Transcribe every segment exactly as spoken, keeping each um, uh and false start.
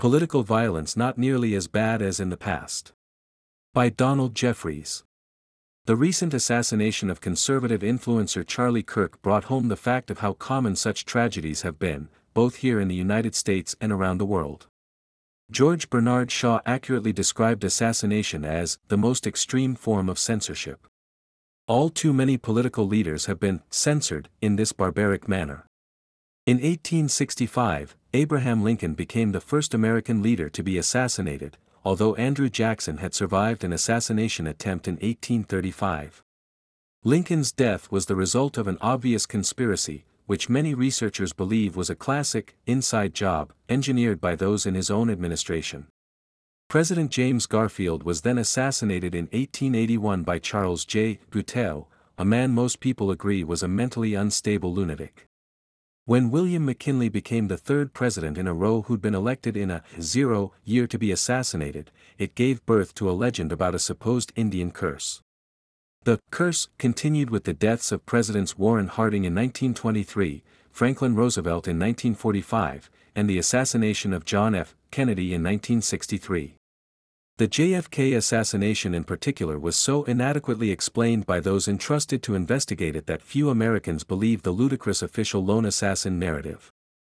Political violence not nearly as bad as in the past. By Donald Jeffries. The recent assassination of conservative influencer Charlie Kirk brought home the fact of how common such tragedies have been, both here in the United States and around the world. George Bernard Shaw accurately described assassination as the most extreme form of censorship. All too many political leaders have been censored in this barbaric manner. In eighteen sixty-five, Abraham Lincoln became the first American leader to be assassinated, although Andrew Jackson had survived an assassination attempt in eighteen thirty-five. Lincoln's death was the result of an obvious conspiracy, which many researchers believe was a classic, inside job, engineered by those in his own administration. President James Garfield was then assassinated in eighteen eighty-one by Charles J. Buttel, a man most people agree was a mentally unstable lunatic. When William McKinley became the third president in a row who'd been elected in a zero year to be assassinated, it gave birth to a legend about a supposed Indian curse. The curse continued with the deaths of Presidents Warren Harding in nineteen twenty-three, Franklin Roosevelt in nineteen forty-five, and the assassination of John F. Kennedy in nineteen sixty-three. The J F K assassination in particular was so inadequately explained by those entrusted to investigate it that few Americans believe the ludicrous official lone assassin narrative.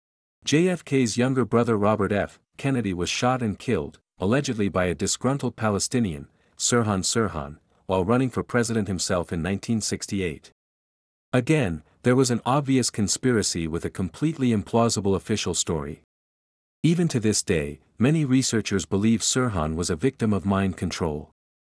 J F K's younger brother Robert F. Kennedy was shot and killed, allegedly by a disgruntled Palestinian, Sirhan Sirhan, while running for president himself in nineteen sixty-eight. Again, there was an obvious conspiracy with a completely implausible official story. Even to this day, many researchers believe Sirhan was a victim of mind control.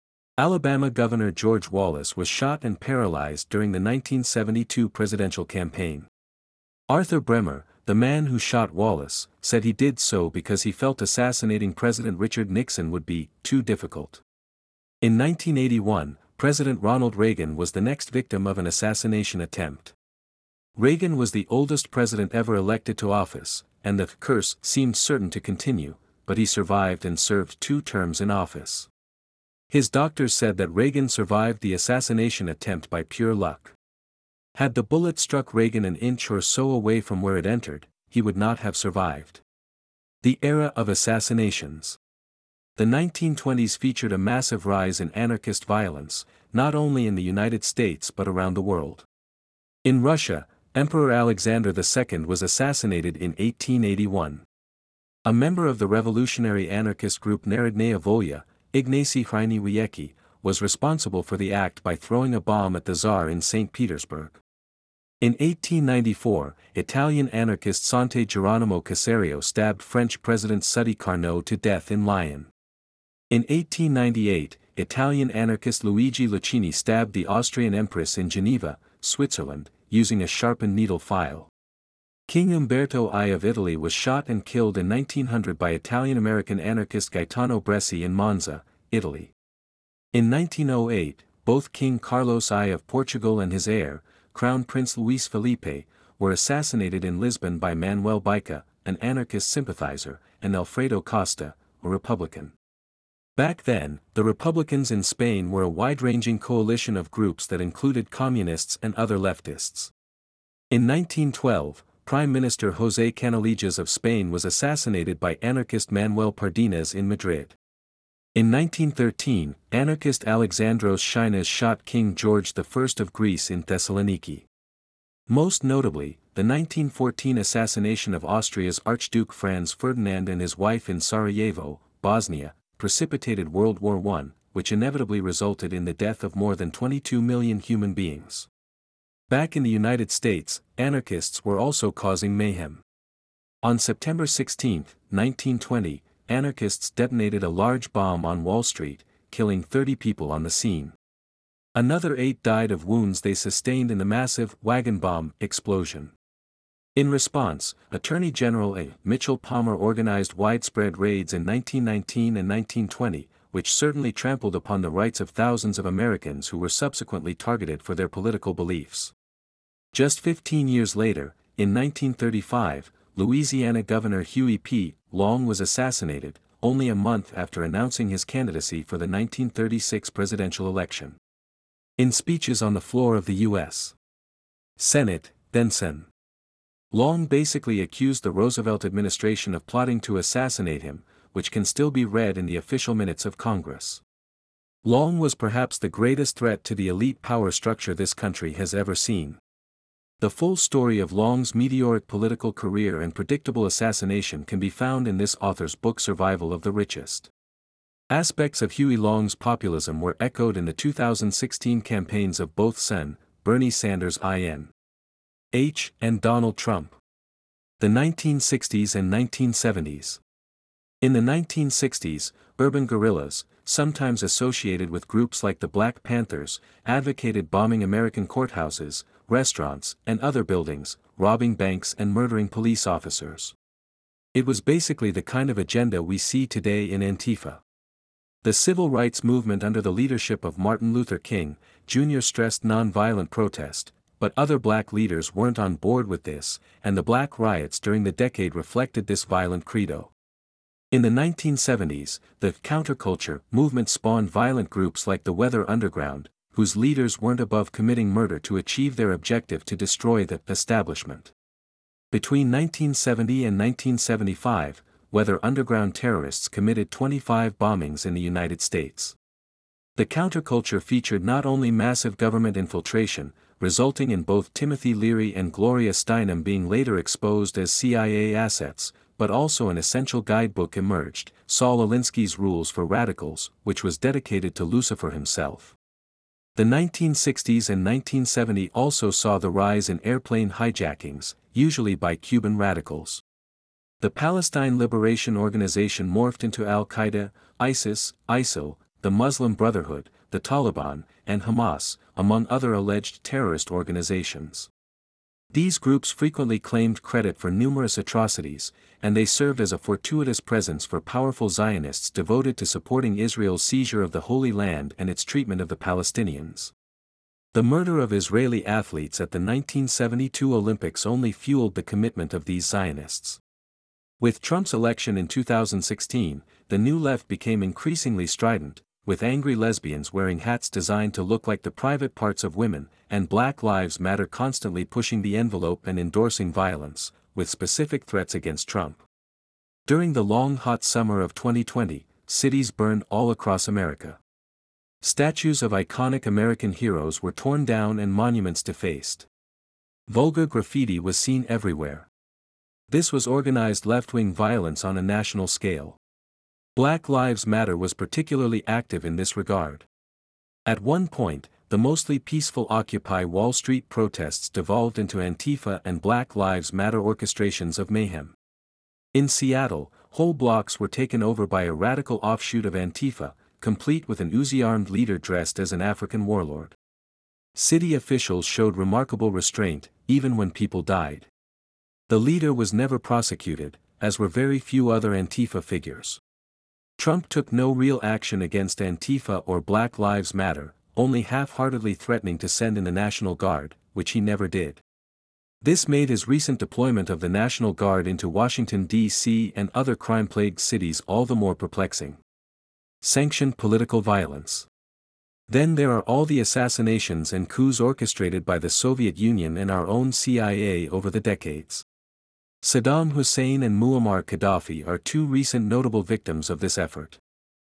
Alabama Governor George Wallace was shot and paralyzed during the nineteen seventy-two presidential campaign. Arthur Bremer, the man who shot Wallace, said he did so because he felt assassinating President Richard Nixon would be too difficult. In nineteen eighty-one, President Ronald Reagan was the next victim of an assassination attempt. Reagan was the oldest president ever elected to office, and the curse seemed certain to continue, but he survived and served two terms in office. His doctors said that Reagan survived the assassination attempt by pure luck. Had the bullet struck Reagan an inch or so away from where it entered, he would not have survived. The era of assassinations. The nineteen twenties featured a massive rise in anarchist violence, not only in the United States but around the world. In Russia, Emperor Alexander the Second was assassinated in eighteen eighty-one. A member of the revolutionary anarchist group Narodnaya Volya, Ignacy Khrynewiecki, was responsible for the act by throwing a bomb at the Tsar in Saint Petersburg. In eighteen ninety-four, Italian anarchist Sante Geronimo Caserio stabbed French President Sadi Carnot to death in Lyon. In eighteen ninety-eight, Italian anarchist Luigi Lucchini stabbed the Austrian Empress in Geneva, Switzerland, using a sharpened needle file. King Umberto the Second of Italy was shot and killed in nineteen hundred by Italian-American anarchist Gaetano Bresci in Monza, Italy. In nineteen oh eight, both King Carlos the Second of Portugal and his heir, Crown Prince Luís Felipe, were assassinated in Lisbon by Manuel Baica, an anarchist sympathizer, and Alfredo Costa, a Republican. Back then, the Republicans in Spain were a wide-ranging coalition of groups that included communists and other leftists. In nineteen twelve, Prime Minister José Canalejas of Spain was assassinated by anarchist Manuel Pardinas in Madrid. In nineteen thirteen, anarchist Alexandros Shinas shot King George the First of Greece in Thessaloniki. Most notably, the nineteen fourteen assassination of Austria's Archduke Franz Ferdinand and his wife in Sarajevo, Bosnia, precipitated World War One, which inevitably resulted in the death of more than twenty-two million human beings. Back in the United States, anarchists were also causing mayhem. On September sixteenth, nineteen twenty, anarchists detonated a large bomb on Wall Street, killing thirty people on the scene. Another eight died of wounds they sustained in the massive wagon bomb explosion. In response, Attorney General A. Mitchell Palmer organized widespread raids in nineteen nineteen and nineteen twenty, which certainly trampled upon the rights of thousands of Americans who were subsequently targeted for their political beliefs. Just fifteen years later, in nineteen thirty-five, Louisiana Governor Huey P. Long was assassinated, only a month after announcing his candidacy for the nineteen thirty-six presidential election. In speeches on the floor of the U S Senate, Denson Long basically accused the Roosevelt administration of plotting to assassinate him, which can still be read in the official minutes of Congress. Long was perhaps the greatest threat to the elite power structure this country has ever seen. The full story of Long's meteoric political career and predictable assassination can be found in this author's book Survival of the Richest. Aspects of Huey Long's populism were echoed in the two thousand sixteen campaigns of both Sen, Bernie Sanders I N H, and Donald Trump. The nineteen sixties and nineteen seventies. In the nineteen sixties, urban guerrillas, sometimes associated with groups like the Black Panthers, advocated bombing American courthouses, restaurants, and other buildings, robbing banks and murdering police officers. It was basically the kind of agenda we see today in Antifa. The civil rights movement under the leadership of Martin Luther King, Junior stressed nonviolent protest, but other black leaders weren't on board with this, and the black riots during the decade reflected this violent credo. In the nineteen seventies, the counterculture movement spawned violent groups like the Weather Underground, whose leaders weren't above committing murder to achieve their objective to destroy the establishment. Between nineteen seventy and nineteen seventy-five, Weather Underground terrorists committed twenty-five bombings in the United States. The counterculture featured not only massive government infiltration, resulting in both Timothy Leary and Gloria Steinem being later exposed as C I A assets, but also an essential guidebook emerged, Saul Alinsky's Rules for Radicals, which was dedicated to Lucifer himself. The nineteen sixties and nineteen seventy also saw the rise in airplane hijackings, usually by Cuban radicals. The Palestine Liberation Organization morphed into Al-Qaeda, ISIS, ISIL, the Muslim Brotherhood, the Taliban, and Hamas, among other alleged terrorist organizations. These groups frequently claimed credit for numerous atrocities, and they served as a fortuitous presence for powerful Zionists devoted to supporting Israel's seizure of the Holy Land and its treatment of the Palestinians. The murder of Israeli athletes at the nineteen seventy-two Olympics only fueled the commitment of these Zionists. With Trump's election in two thousand sixteen, the New Left became increasingly strident, with angry lesbians wearing hats designed to look like the private parts of women, and Black Lives Matter constantly pushing the envelope and endorsing violence, with specific threats against Trump. During the long hot summer of twenty twenty, cities burned all across America. Statues of iconic American heroes were torn down and monuments defaced. Vulgar graffiti was seen everywhere. This was organized left-wing violence on a national scale. Black Lives Matter was particularly active in this regard. At one point, the mostly peaceful Occupy Wall Street protests devolved into Antifa and Black Lives Matter orchestrations of mayhem. In Seattle, whole blocks were taken over by a radical offshoot of Antifa, complete with an Uzi-armed leader dressed as an African warlord. City officials showed remarkable restraint, even when people died. The leader was never prosecuted, as were very few other Antifa figures. Trump took no real action against Antifa or Black Lives Matter, only half-heartedly threatening to send in the National Guard, which he never did. This made his recent deployment of the National Guard into Washington, D C and other crime-plagued cities all the more perplexing. Sanctioned political violence. Then there are all the assassinations and coups orchestrated by the Soviet Union and our own C I A over the decades. Saddam Hussein and Muammar Gaddafi are two recent notable victims of this effort.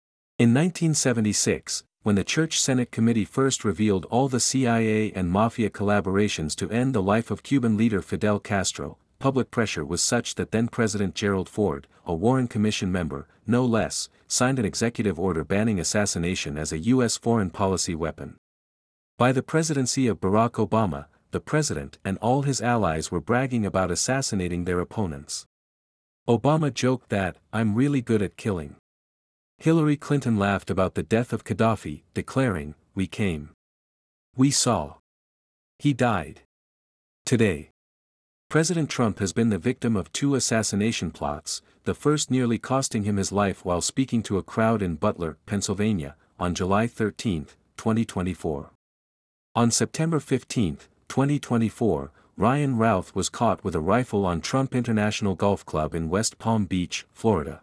In nineteen seventy-six, when the Church Senate Committee first revealed all the C I A and Mafia collaborations to end the life of Cuban leader Fidel Castro, public pressure was such that then-President Gerald Ford, a Warren Commission member, no less, signed an executive order banning assassination as a U S foreign policy weapon. By the presidency of Barack Obama, the president and all his allies were bragging about assassinating their opponents. Obama joked that, "I'm really good at killing." Hillary Clinton laughed about the death of Gaddafi, declaring, "We came. We saw. He died." Today, President Trump has been the victim of two assassination plots, the first nearly costing him his life while speaking to a crowd in Butler, Pennsylvania, on July thirteenth, twenty twenty-four. On September fifteenth, twenty twenty-four, Ryan Routh was caught with a rifle on Trump International Golf Club in West Palm Beach, Florida.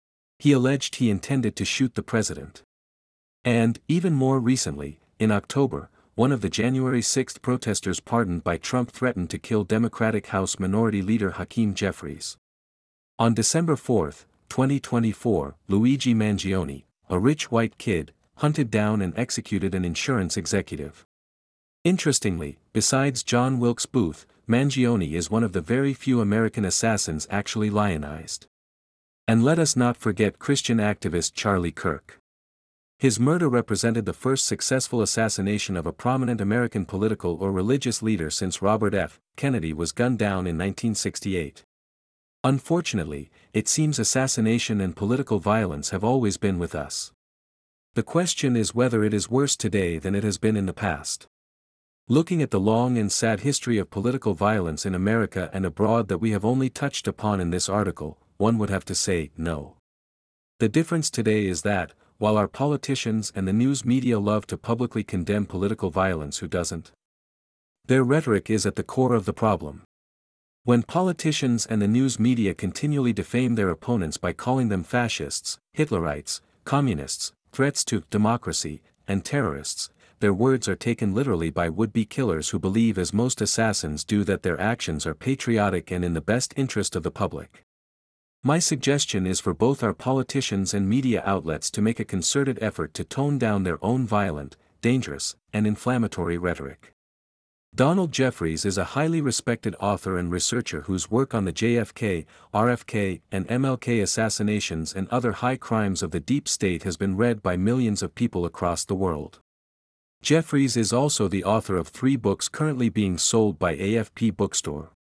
He alleged he intended to shoot the president. And, even more recently, in October, one of the January sixth protesters pardoned by Trump threatened to kill Democratic House Minority Leader Hakeem Jeffries. On December fourth, twenty twenty-four, Luigi Mangione, a rich white kid, hunted down and executed an insurance executive. Interestingly, besides John Wilkes Booth, Mangione is one of the very few American assassins actually lionized. And let us not forget Christian activist Charlie Kirk. His murder represented the first successful assassination of a prominent American political or religious leader since Robert F. Kennedy was gunned down in nineteen sixty-eight. Unfortunately, it seems assassination and political violence have always been with us. The question is whether it is worse today than it has been in the past. Looking at the long and sad history of political violence in America and abroad that we have only touched upon in this article, one would have to say, no. The difference today is that, while our politicians and the news media love to publicly condemn political violence, who doesn't? Their rhetoric is at the core of the problem. When politicians and the news media continually defame their opponents by calling them fascists, Hitlerites, communists, threats to democracy, and terrorists, their words are taken literally by would-be killers who believe, as most assassins do, that their actions are patriotic and in the best interest of the public. My suggestion is for both our politicians and media outlets to make a concerted effort to tone down their own violent, dangerous, and inflammatory rhetoric. Donald Jeffries is a highly respected author and researcher whose work on the J F K, R F K, and M L K assassinations and other high crimes of the deep state has been read by millions of people across the world. Jeffries is also the author of three books currently being sold by A F P Bookstore.